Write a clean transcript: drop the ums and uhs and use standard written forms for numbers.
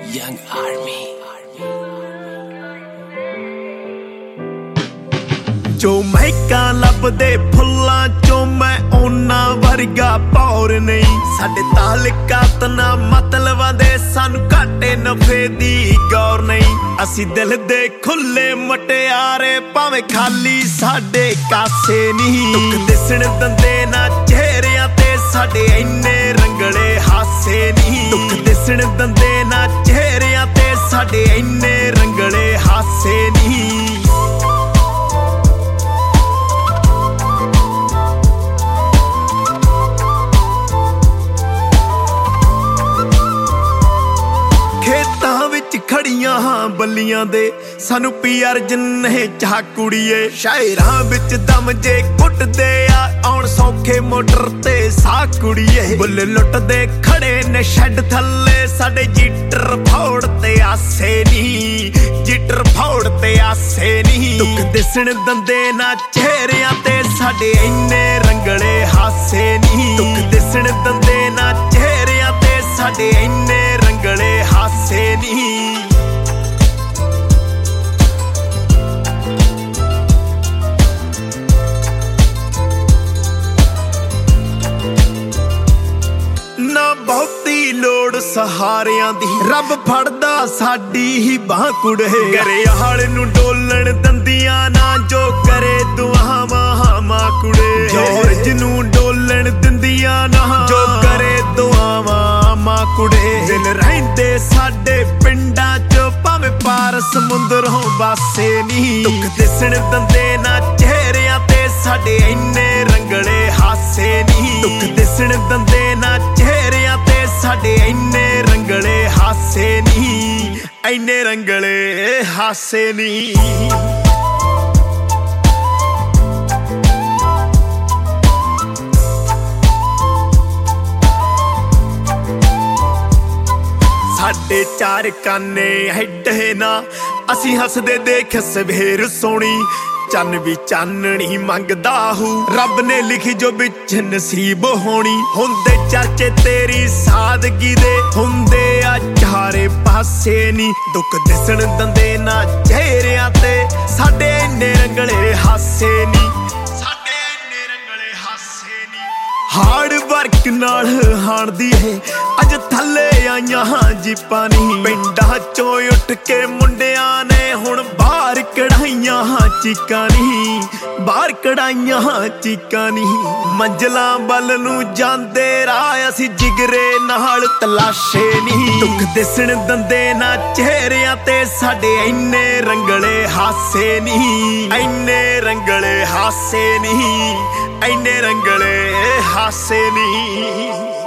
Young Army। जो महका लभदे फुल्लां चों मैं ओना वर्गा पौर नहीं। साडे तालुकात ना मतलबां दे सानू घाटे नफे दी गौर नहीं। असी दिल दे खुले मटियारे भावें खाली साडे कासे नहीं। दुख दिसण दंदे ना चेहरियां ते साडे इन्ने रंगले हासे नहीं। दुख दिसण दंदे ना चेहरियां ते साडे इन्ने रंगले हासे नहीं। खड़ियां हाँ बलियां दे सानू पीआर जिन्ने चाह कुड़िए। शायरां विच दम जे कुटदे आउण सौखे मोटर ते सा कुड़िए। बुल लुटदे खड़े ने शैड थल्ले साडे जीटर फौड़ ते आसे नहीं। जीटर फौड़ ते आसे नहीं। दुख दिसण दंदे ना चेहरियां ते साडे इन्ने रंगले हासे नहीं। दुख दिसण दंदे ना चेहरियां ते साडे इन्ने रंगले हासे नहीं। ना बहुती लोड़ सहारियां दी रब फड़दा साडी ही बाह कुड़े। करे हाल नू डोलण दंदियां ना जो करे दुआवां मां कुड़े। जॉर्ज नू डोलण दिंदियां ना जो करे दुआवां मां कुड़े। दिल रहिंदे साडे पिंडां च भावें पार समुंदरों बासे नहीं। दुख दिसण दंदे ना चेहरियां ते साडे इन्ने रंगले हासे नहीं। दुख दिसण दंदे ना चेहरियां ते साडे इन्ने रंगले हासे नहीं। इन्ने रंगले हासे नहीं। साडे चार काने हैडे ना असी हसदे देख सवेर सोनी। चन्न भी चाननी मंगदा हूँ रब ने लिखी जो बिच नसीब होनी। हुंदे चाचे तेरी सादगी दे हुंदे आ चारे पासे नी। दुख दिसण दंदे ना चेहरियां ते साडे इन्ने रंगले हासे नी। साडे इन्ने रंगले हासे नी। हार्ड वर्क नाल हाणदी है अज थल्ले आईयां हां जीपां नहीं। पिंडां चों उठ के मुंडियां ने हुण बाहर कढ़ाइयां हां चीकां नहीं। बाहर कढ़ाइयां हां चीकां नहीं। मंजिलां बल नूं जांदे राह असी जिगरे नाल तलाशे नहीं। दुख दिसण दंदे ना चेहरियां ते साडे इन्ने रंगले हासे नहीं। इन्ने रंगले हासे नहीं। इन्ने रंगले हासे नहीं।